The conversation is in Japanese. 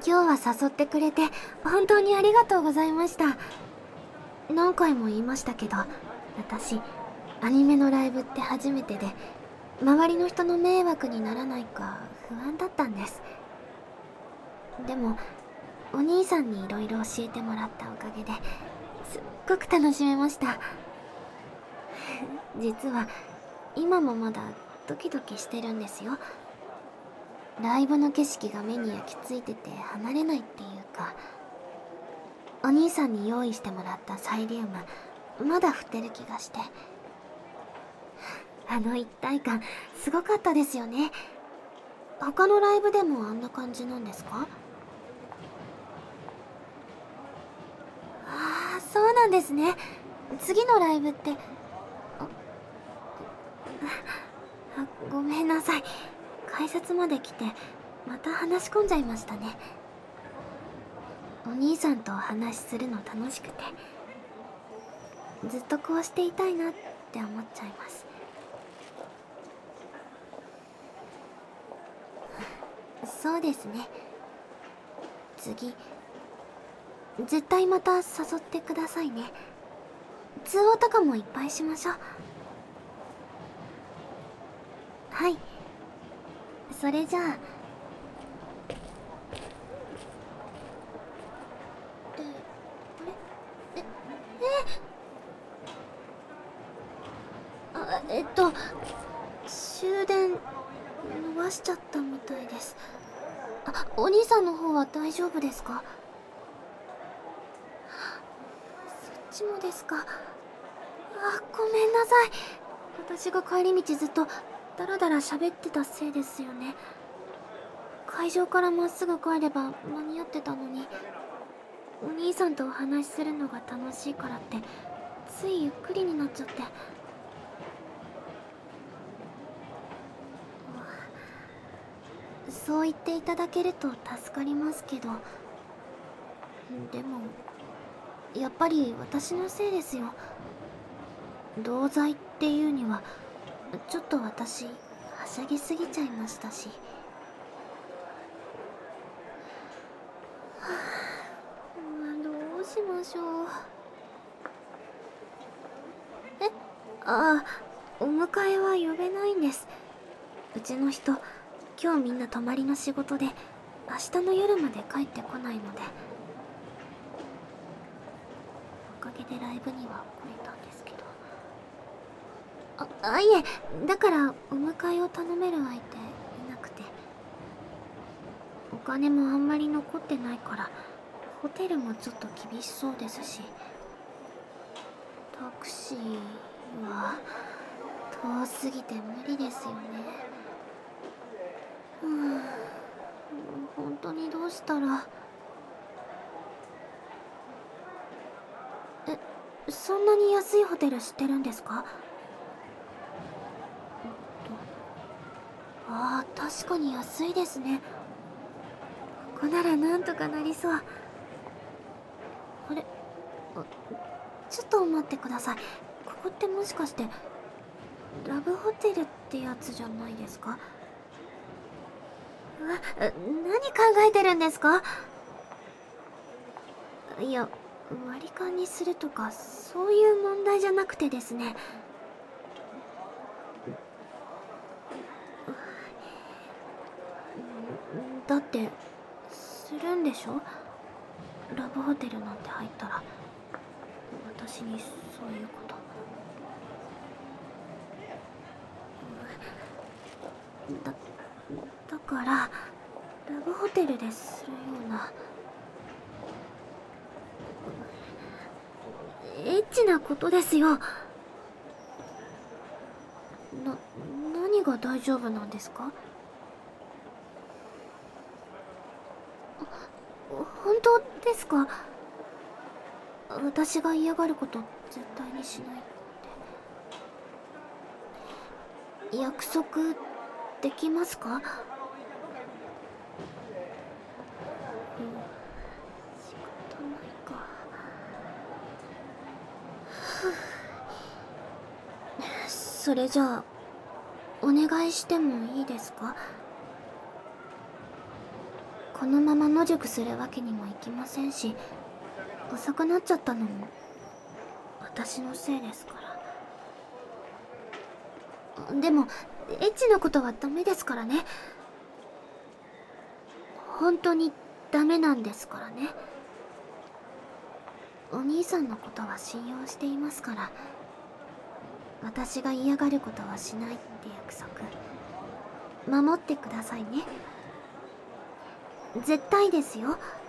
今日は誘ってくれて本当にありがとうございました。何回も言いましたけど、私アニメのライブって初めてで、周りの人の迷惑にならないか不安だったんです。でもお兄さんに色々教えてもらったおかげですっごく楽しめました。実は今もまだドキドキしてるんですよ。ライブの景色が目に焼き付いてて離れないっていうか、お兄さんに用意してもらったサイリウムまだ振ってる気がして、あの一体感すごかったですよね。他のライブでもあんな感じなんですか？ああ、そうなんですね。次のライブって、ごめんなさい。改札まで来てまた話し込んじゃいましたね。お兄さんとお話しするの楽しくて、ずっとこうしていたいなって思っちゃいます。そうですね。次絶対また誘ってくださいね。通話とかもいっぱいしましょう。はい。それじゃあ。終電逃しちゃったみたいです。お兄さんの方は大丈夫ですか？そっちもですか。ごめんなさい。私が帰り道ずっとダラダラ喋ってたせいですよね。会場からまっすぐ帰れば間に合ってたのに、お兄さんとお話しするのが楽しいからってついゆっくりになっちゃって。そう言っていただけると助かりますけど、でもやっぱり私のせいですよ。同罪っていうにはちょっと私はしゃぎすぎちゃいましたし。どうしましょう。お迎えは呼べないんです。うちの人今日みんな泊まりの仕事で明日の夜まで帰ってこないので、おかげでライブには来れたんですけど。いえ、だからお迎えを頼める相手いなくて、お金もあんまり残ってないからホテルもちょっと厳しそうですし、タクシーは遠すぎて無理ですよね。本当にどうしたら。そんなに安いホテル知ってるんですか？確かに安いですね。ここならなんとかなりそう。あれ、ちょっと待ってください。ここってもしかしてラブホテルってやつじゃないですか？何考えてるんですか？いや、割り勘にするとかそういう問題じゃなくてですね。だってするんでしょ？ラブホテルなんて入ったら私にそういうこと。だだからラブホテルでするようなエッチなことですよ。何が大丈夫なんですか？本当ですか？私が嫌がること絶対にしないって。約束できますか？仕方ないか。それじゃあお願いしてもいいですか？ このまま野宿するわけにもいきませんし、遅くなっちゃったのも私のせいですから。でもエッチなことはダメですからね。本当にダメなんですからね。お兄さんのことは信用していますから、私が嫌がることはしないって約束守ってくださいね。絶対ですよ。